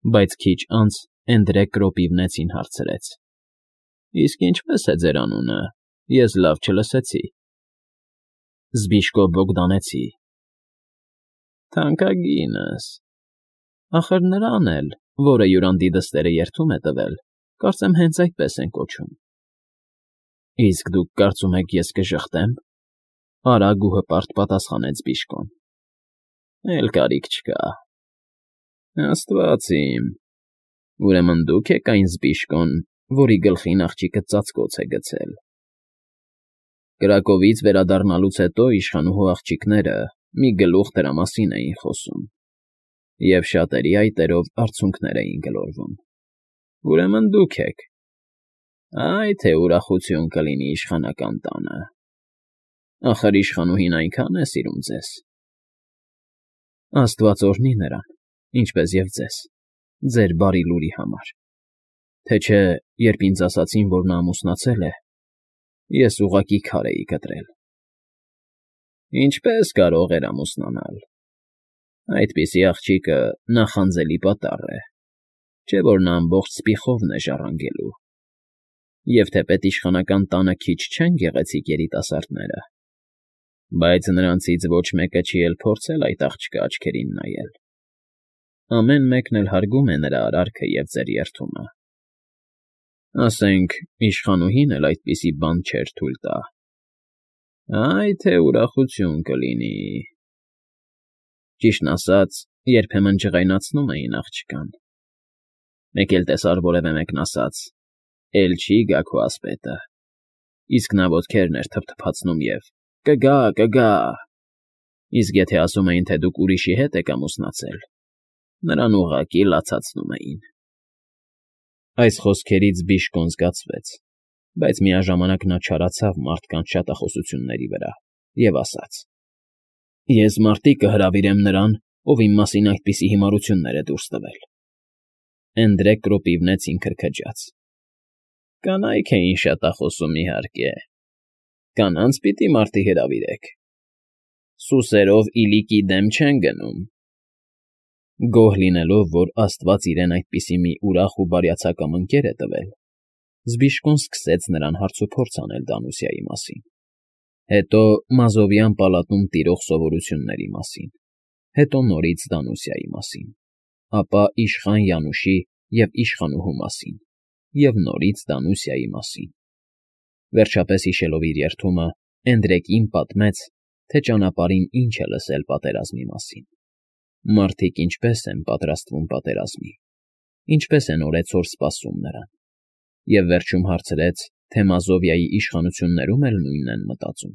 Բայց քիչ անց Էնդրեկ Կրոպիվնեցին հարցրեց. Իսկ ինչպե՞ս է ձեր անունը, ես լավ չլսեցի։ Զբիշկո Բոգդանեցի։ Թանկագինս։ Ախր նրան էլ, որը յուրանդի դստերը երդում է տվել, կարծեմ հենց այդպես են կոչում։ Իսկ դուք կարծում եք ես կժխտեմ, արագ ու հպարտ պատասխանեց Բիժկոն։ Էլ կարիք չկա։ Աստված իմ, ուրեմն դուք եք այն Զբիշկոն, որի գլխին աղջիկը ծածկոց է գցել։ Կրակովից վերադառնալուց հետո իշխանուհու աղջիկները մի գլուխ դրա մասին էին խոսում, և շատերի այտերով արցունքներ էին գլորվում։ Ուրեմն դուք եք։ Այ թե ուրախություն կլինի իշխանական տանը։ Ախր իշխանուհին այնքան է սիրում ձեզ։ Աստված օրհնի նրան, ինչպես և ձեզ, ձեր բարի լուրի համար։ Թե չէ, երբ ինձ ասացին, որ նա ամուսնացել է, ես ուղղակի քար էի կտրել։ Ինչպե՞ս կարող էր ամուսնանալ։ Այդպիսի աղջիկը նախանձելի պատառ է, չէ՞ որ նա ամբողջ սպիխովն է ժառանգելու։ Եվ թեպետ իշխանական տանը քիչ չեն գեղեցիկ երիտասարդները, բայց նրանցից ոչ մեկը չի էլ փորձել այդ աղջկա աչքերին նայել։ Ամեն մեկն էլ հարգում է նրա արարքը և ձեր երդումը։ Ասենք, իշխանուհին էլ այդպիսի բան չէր թույլ տա։ Այ թե ուրախություն կլինի։ Ճիշտն ասած, երբեմն ջղայնացնում էին աղջկան։ Մեկ էլ տեսար որևէ մեկն ասաց. «Էլ չի գա քո ասպետը», իսկ նա ոտքերն էր թփթփացնում և «Կգա, կգա»։ Իսկ եթե ասում էին, թե դուք ուրիշի հետ եք ամուսնացել, նրան ուղղակի լացացնում էին։ Այս խոսքերից Բիժկոն զգացվեց, բայց միաժամանակ նա չարացավ մարդկանց շատախոսությունների վրա և ասաց. Ես մարտի կհրավիրեմ նրան, ով իմ մասին այդպիսի հիմարություններ է դուրս տվել։ Էնդրեկ Կրոպիվնեցին քրքջաց. Կանայք էին շատախոսում, իհարկե։ Կանանց պիտի մարտի հրավիրեք։ Սուսերով իլիկի դեմ չեն գնում։ Գոհ լինելով, որ աստված իրեն այդպիսի մի ուրախ ու բարյացակամ ընկեր է տվել, Զբիշկոն սկսեց նրան հարցուփորձ անել Դանուսիայի մասին, հետո Մազովյան պալատում տիրող սովորությունների մասին, հետո նորից Դանուսիայի մասին, ապա իշխան Յանուշի և իշխանուհու մասին, և նորից Դանուսիայի մասին։ Վերջապես հիշելով իր երդումը, Էնդրեկին պատմեց, թե ճանապարհին ինչ է լսել պատերազմի մասին, մարդիկ ինչպես են պատրաստվում պատերազմի, ինչպես են օրեցօր սպասում նրան, և վերջում հարցրեց, թե Մազովիայի իշխանություններում էլ նույնն են մտածում։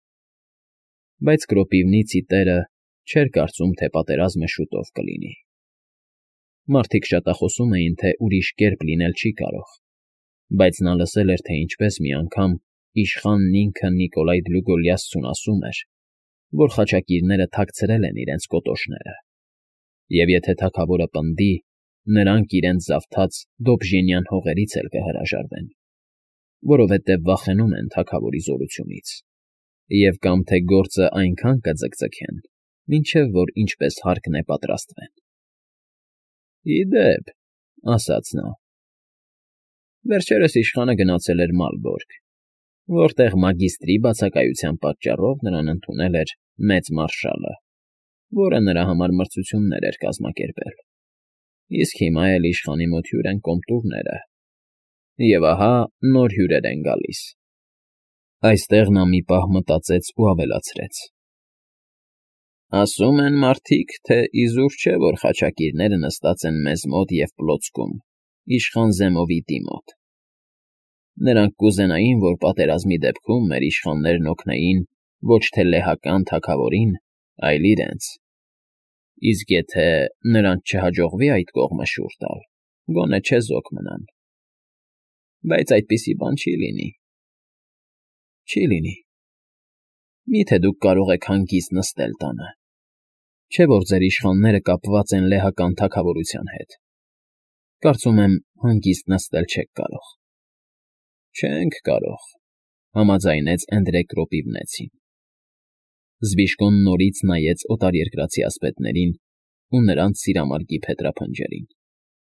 Բայց Կրոպիվնիցի տերը չէր կարծում, թե պատերազմը շուտով կլինի։ Մարդիկ շատախոսում էին, թե ուրիշ կերպ լինել չի կարող, բայց նա լսել էր, թե ինչպես մի անգամ իշխանն ինքը Նիկոլայ Դլուգոլյասցուն ասում էր, որ խաչակիրները թաքցրել են իրենց կոտոշները, և եթե թագավորը պնդի, նրանք իրենց զավթած Դոբժենյան հողերից էլ կհրաժարվեն, որովհետև վախենում են թագավորի զորությունից, և կամ թե գործը այնքան կձգձգեն, մինչև որ ինչպես հարկն է պատրաստվեն։ Ի դեպ, ասաց նա, վերջերս իշխանը գնացել էր Մալբորգ, որտեղ մագիստրի բացակայության պատճառով նրան ընդունել էր մեծ մարշալը, որը նրա համար մրցություններ էր կազմակերպել, իսկ հիմա էլ իշխանի մոտ հյուր են կոմտուրները, և ահա նոր հյուրեր են գալիս։ Այստեղ նա մի պահ մտածեց ու ավելացրեց. Ասում են մարդիկ, թե իզուր չէ, որ խաչակիրները նստած են մեզ մոտ և պլոծկում, իշխան Զեմովիտի մոտ։ Նրանք կուզենային, որ պատերազմի դեպքում մեր իշխաններն օգնեին ոչ թե լեհական թագավորին, այլ իրենց։ Իսկ եթե նրանց չհաջողվի այդ կողմը շուռ տալ, գոնե չեզոք մնան։ Բայց այդպիսի բան չի լինի։ Չի լինի։ Մի՞թե դուք կարող եք հանգիստ նստել տանը։ Չէ՞ որ ձեր իշխանները կապված են լեհական թագավորության հետ։ Կարծում եմ, հանգիստ նստել չեք կարող։ Չենք կարող, համաձայնեց Էնդրեկ Կրոպիվնեցին։ Զբիշկոն նորից նայեց օտարերկրացի ասպետներին ու նրանց սիրամարգի փետրափնջերին։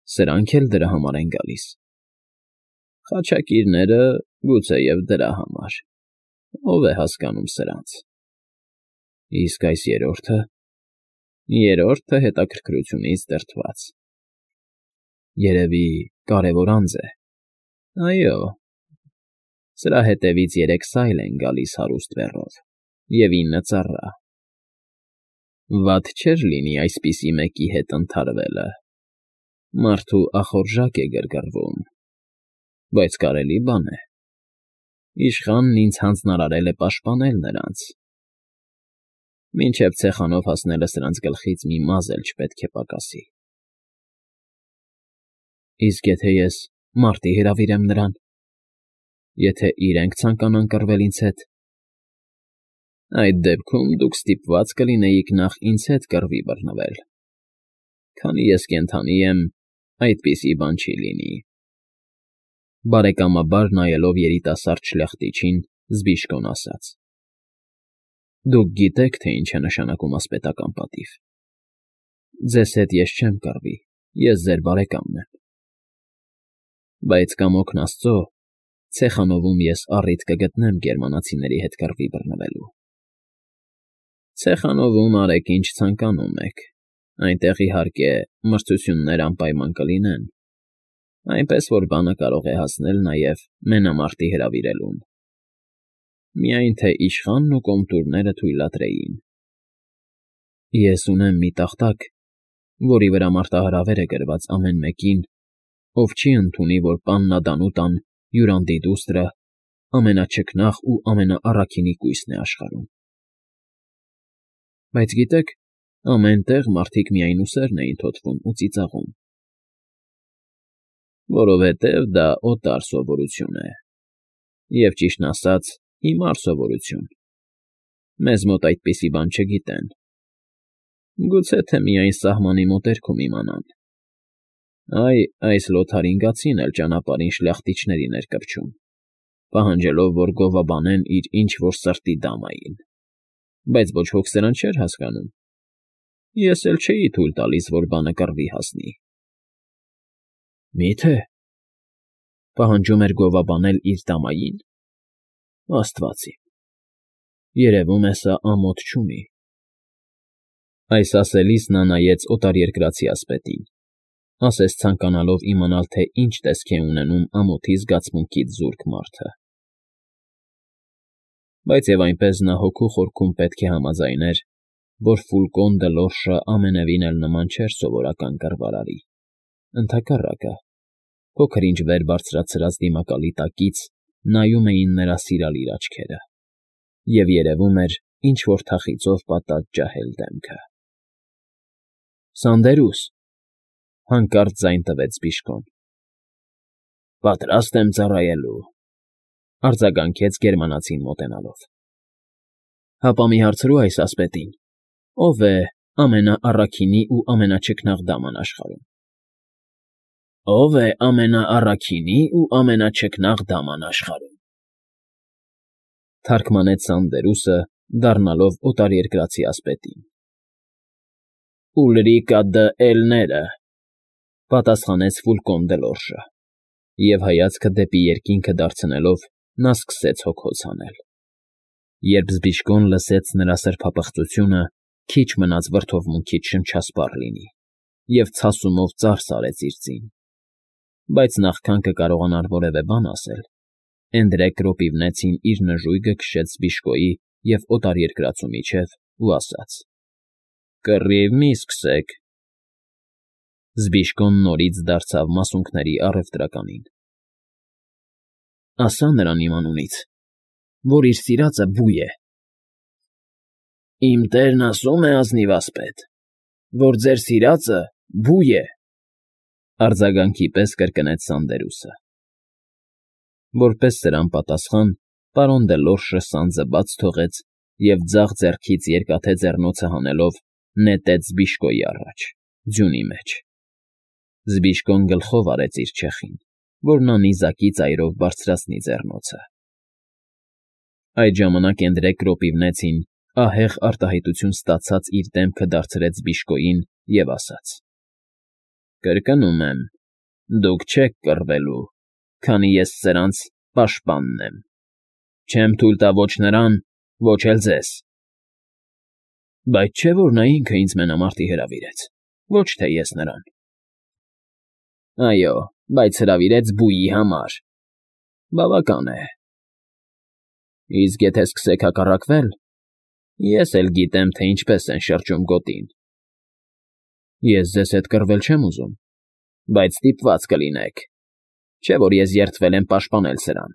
Սրանք էլ դրա համար են գալիս։ Խաչակիրները գուցեև դրա համար։ Ով է հասկանում սրանց։ Իսկ այս երրորդը… Երրորդը հետաքրքրությունից դրդված։ Երևի կարևոր անձ է։ Այո, սրա հետևից 3 սայլ են գալիս հարուստ բեռով և 9 ծառա։ Վատ չէր լինի այսպիսի մեկի հետ ընդհարվելը։ Մարդու ախորժակ է գրգռվում, բայց կարելի բան է։ Իշխանն ինձ հանձնարարել է պաշտպանել նրանց։ Մինչև ցեխանով հասնելը սրանց գլխից մի մազ էլ չպետք է պակասի։ Իսկ եթե ես մարտի հրավիրեմ նրան, եթե իրենք ցանկանան կռվել ինձ հետ, այդ դեպքում դուք ստիպված կլինեիք նախ ինձ հետ կռվի բռնվել։ Քանի ես կենդանի եմ, այդպիսի բան չի լինի։ Բարեկամաբար նայելով երիտասարդ շլախտիչին, Զբիշկոն ասաց. Դուք գիտեք, թե ինչ է նշանակում ասպետական պատիվ։ Ձեզ հետ ես չեմ կռվի, ես ձեր բարեկամն եմ։ Բայց կամոքն Աստծո, Ցեխանովում ես առիթ կգտնեմ գերմանացիների հետ կռվի բռնվելու։ Ցեխանովում արեք ինչ ցանկանում եք, այնտեղ իհարկե մրցություններ անպայման կլինեն, այնպես որ բանը կարող է հասնել նաև մենամարտի հրավիրելուն։ Միայն թե իշխանն ու կոմտուրները թույլատրեին։ Ես ունեմ մի տախտակ, որի վրա մարտահրավեր է գրված ամեն մեկին, ով չի ընդունի, որ պաննադանուտան Յուրանդի դուստրը ամենաչքնաղ ու ամենաառաքինի կույսն է աշխարհում։ Բայց գիտեք, ամեն տեղ մարդիկ միայն ուսերն էին թոթվում ու ծիծաղում։ Որովհետև դա օտար սովորություն է։ Եվ ճիշտն ասած, հիմար սովորություն։ Մեզ մոտ այդպիսի բան չգիտեն։ Գուցե թե միայն սահմանի մոտերքում իմանան։ Այս լոթարինգացին էլ ճանապարհին շլախտիչներին էր կպչում, պահանջելով, որ գովաբանեն իր ինչ֊որ սրտի դամային։ Բայց ոչ ոք սրան չէր հասկանում։ Ես էլ չէի թույլ տալիս, որ բանը կռվի հասնի։ Մի՞թե… Պահանջում էր գովաբանել իր դամային։ Աստված իմ… Երևում է սա ամոթ չունի։ Այս ասելիս նա նայեց օտարերկրացի ասպետին, ասես ցանկանալով իմանալ, թե ինչ տեսք է ունենում ամոթի զգացմունքից զուրկ մարդը։ Բայց և այնպես նա հոգու խորքում պետք է համաձայներ, որ Ֆուլկոն դը Լորշը ամենևին էլ նման չէր սովորական կռվարարի։ Ընդհակառակը, փոքր-ինչ վեր բարձրացրած դիմակալի տակից նայում էին նրա սիրալիր աչքերը, և երևում էր ինչ֊որ թախիծով պատած ջահել դեմքը։ Սանդերուս… Հանկարծ ձայն տվեց Բիժկոն։ Պատրաստ եմ ծառայելու, արձագանքեց գերմանացին մոտենալով։ Հապա մի հարցրու այս ասպետին. ով է ամենաառաքինի ու ամենաչքնաղ դաման աշխարհում։ Ով է ամենաառաքինի ու ամենաչքնաղ դաման աշխարհում։ Թարգմանեց Սանդերուսը, դառնալով օտարերկրացի ասպետին։ Ուլրիկա դը Էլները, պատասխանեց Ֆուլկոն դը Լորշը, և հայացքը դեպի երկինքը դարձնելով նա սկսեց հոգոց հանել։ Երբ Զբիժկոն լսեց նրա սրբապղծությունը, քիչ մնաց վրդովմունքից շնչասպառ լինի և ցասումով ծարս արեց իր ձին։ Բայց նախքան կկարողանար որևէ բան ասել, Էնդրեկ Ռոպիվնեցին իր նժույգը քշեց Զբիժկոյի և օտարերկրացու միջև ու ասաց. Կռիվ մի՛ սկսեք։ Զբիժկոն նորից դարձավ մասունքների առևտրականին։ Ասա նրան իմ անունից, որ իր սիրածը բույ է։ Իմ տերն ասում է, ազնիվ ասպետ, որ ձեր սիրածը բույ է, արձագանքի պես կրկնեց Սանդերուսը։ Որպես սրան պատասխան, պարոն դե Լորշը սանձը բաց թողեց և ձախ ձեռքից երկաթե ձեռնոցը հանելով նետեց Զբիժկոյի առաջ, ձյունի մեջ։ Զբիժկոն գլխով արեց իր չեխին, որ նա նիզակի ծայրով բարձրացնի ձեռնոցը։ Այդ ժամանակ Էնդրեկ Ռոպիվնեցին ահեղ արտահայտություն ստացած իր դեմքը դարձրեց Զբիժկոյին և ասաց. Կրկնում եմ, Դուք չեք կռվելու, քանի ես սրանց պաշտպանն եմ։ Չեմ թույլ տա ոչ նրան, ոչ էլ ձեզ։ Բայց չէ՞ որ նա ինքը ինձ մենամարտի հրավիրեց, ոչ թե ես նրան։ Այո, բայց հրավիրեց բուի համար։ Բավական է։ Իսկ եթե սկսեք հակառակվել, ես էլ գիտեմ, թե ինչպես են շրջում գոտին։ Ես ձեզ հետ կռվել չեմ ուզում, բայց ստիպված կլինեք, չէ՞ որ ես երդվել եմ պաշտպանել սրան։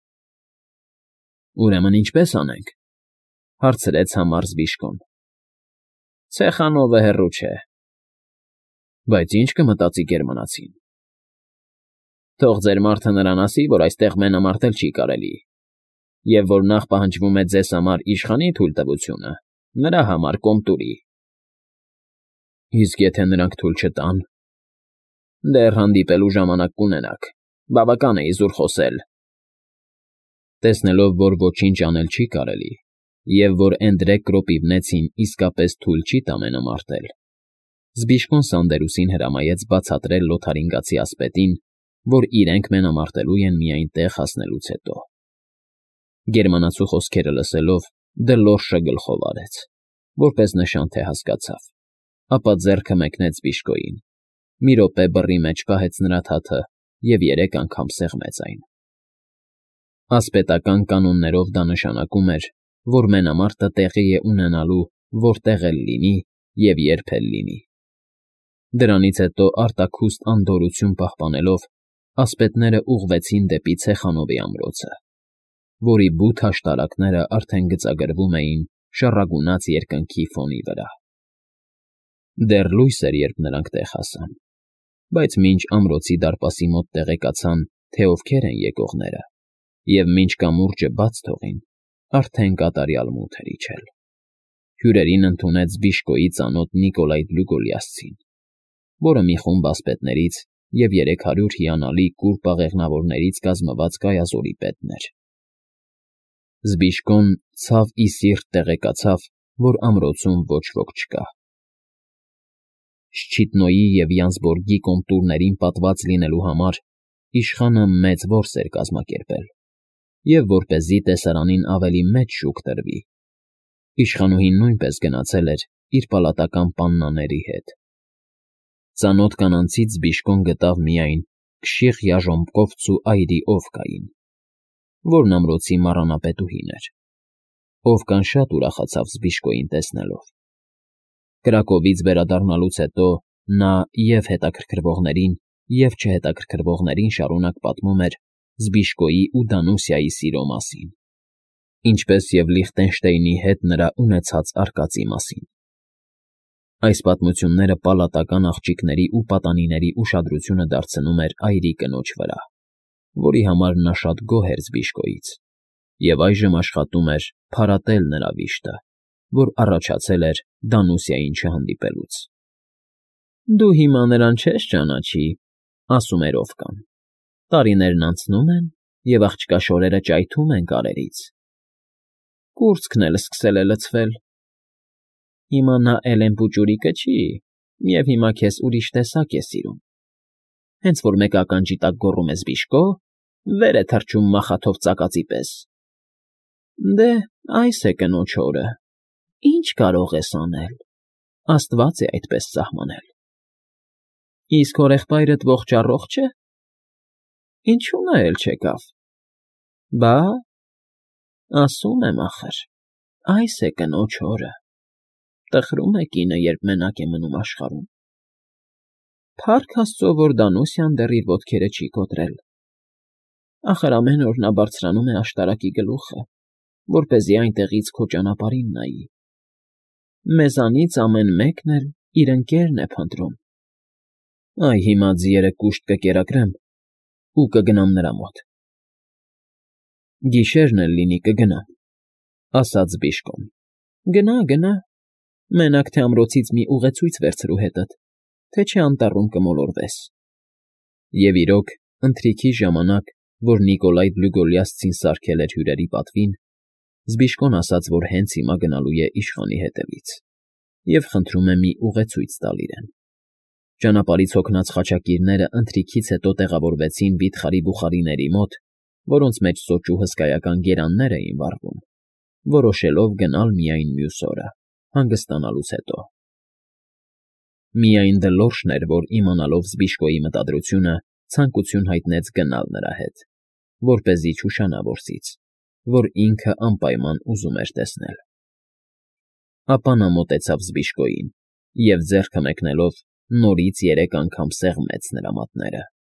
Ուրեմն ինչպե՞ս անենք,֊ հարցրեց համառ Զբիշկոն։ Ցեխանովը հեռու չէ։ Բայց ի՞նչ կմտածի գերմանացին։ Թող ձեր մարդը նրան ասի, որ այստեղ մենամարտել չի կարելի, և որ նախ պահանջվում է ձեզ համար իշխանի թույլտվությունը, նրա համար կոմտուրի։ Իսկ եթե նրանք թույլ չտան։ Դեռ հանդիպելու ժամանակ կունենաք, բավական է իզուր խոսել։ Տեսնելով, որ ոչինչ անել չի կարելի, և որ Էնդրեկ Կրոպիվնեցին իսկապես թույլ չի տա մենամարտել, Զբիշկոն Սանդերուսին հրամայեց բացատրել Լոթարինգացի ասպետին, որ իրենք մենամարտելու են միայն տեղ հասնելուց հետո։ Գերմանացու խոսքերը լսելով, Դլորշը գլխով արեց, որպես նշան, թե հասկացավ, ապա ձեռքը մեկնեց Զբիշկոյին, մի րոպե բռի մեջ պահեց նրա թաթը և 3 անգամ սեղմեց այն։ Ասպետական կանոններով դա նշանակում էր, որ մենամարտը տեղի է ունենալու որտեղ էլ լինի և երբ էլ լինի։ Դրանից հետո արտաքուստ անդորրություն պահպանելով, ասպետները ուղղվեցին դեպի Ցեխանովի ամրոցը, որի բութ աշտարակները արդեն գծագրվում էին շառագունած երկնքի ֆոնի վրա։ Դեռ լույս էր, երբ նրանք տեղ հասան, բայց մինչ ամրոցի դարպասի մոտ տեղեկացան, թե ովքեր են եկողները, և մինչ կամուրջը բաց թողին, արդեն կատարյալ մութ էր իջել։ Հյուրերին ընդունեց Զբիշկոյի ծանոթ Նիկոլայ Դլուգոլիասցին, որը մի խումբ ասպետներից և 300 հիանալի կուռ պաղեղնավորներից կազմված կայազորի պետն էր։ Զբիշկոն ցավ ի սիրտ տեղեկացավ, որ ամրոցում ոչ ոք չկա։ Շչիտնոյի և Յանսբորգի կոմտուրներին պատված լինելու համար իշխանը մեծ որս էր կազմակերպել, և որպեսզի տեսարանին ավելի մեծ շուք տրվի, իշխանուհին նույնպես գնացել էր իր պալատական պաննաների հետ։ Ծանոթ կանանցից Զբիշկոն գտավ միայն Կշիղ Յաժոմկովցու այրի Օվկային, որն ամրոցի մառանապետուհին էր։ Օվկան շատ ուրախացավ Զբիշկոյին տեսնելով։ Կրակովից վերադառնալուց հետո նա և հետաքրքրվողներին, և չհետաքրքրվողներին շարունակ պատմում էր Զբիշկոյի ու Դանուսիայի սիրո մասին, ինչպես և Լիխտենշտեյնի հետ նրա ունեցած արկածի մասին։ Այս պատմությունները պալատական աղջիկների ու պատանիների ուշադրությունը դարձնում էր այրի կնոջ վրա, որի համար նա շատ գոհ էր Զբիշկոյից, և այժմ աշխատում էր փարատել նրա վիշտը, որ առաջացել էր Դանուսիային չհանդիպելուց։ Դու հիմա նրան չես ճանաչի, ասում էր Օվկան։ Տարիներն անցնում են, և աղջկա շորերը ճայթում են կարերից։ Կուրծքն էլ սկսել է լցվել։ Հիմա նա Էլենպուճուրիկը չի, և հիմա քեզ ուրիշ տեսակ է սիրում։ Հենց որ մեկ ականջի տակ գոռում է Զբիշկո, վեր է թռչում մախաթով ծակածի պես։ Դե, այս է կնոջ հորը, ինչ կարող ես անել, Աստված է այդպես սահմանել։ Իսկ հորեղբայրդ ողջ֊առողջ է։ Ինչու նա էլ չեկավ։ Բա, ասում եմ ախր, այս է կնոջ հորը։ Տխրում է կինը, երբ մենակ է մնում աշխարհում։ Փառք Աստծո, որ Դանուսիան դեռ իր ոտքերը չի կոտրել։ Ախր ամեն օր նա բարձրանում է աշտարակի գլուխը, որպեսզի այնտեղից քո ճանապարհին նայի։ Մեզանից ամեն մեկն էլ իր ընկերն է փնտրում։ Այ հիմա ձիերը կուշտ կկերակրեմ ու կգնամ նրա մոտ։ Գիշերն էլ լինի կգնամ, ասաց Զբիշկոն։ Գնա, գնա, մենակ թե ամրոցից մի ուղեցույց վերցրու հետդ, թե չէ անտառում կմոլորվես։ Եվ իրոք, ընթրիքի ժամանակ, որ Նիկոլայ Դլուգոլիասցին սարքել էր հյուրերի պատվին, Զբիշկոն ասաց, որ հենց հիմա գնալու է իշխանի հետևից և խնդրում է մի ուղեցույց տալ իրեն։ Ճանապարհից հոգնած խաչակիրները ընթրիքից հետո տեղավորվեցին վիթխարի բուխարիների մոտ, որոնց մեջ սոճու հսկայական գերաններ էին վառվում, որոշելով գնալ միայն մյուս օրը, հանգստանալուց հետո։ Միայն Դլորշն էր, որ, իմանալով Զբիշկոյի մտադրությունը, ցանկություն հայտնեց գնալ նրա հետ, որպեսզի չուշանա որսից, որ ինքը անպայման ուզում էր տեսնել։ Ապա նա մոտեցավ Զբիշկոյին և, ձեռքը մեկնելով, նորից 3 անգամ սեղմեց նրա մատները։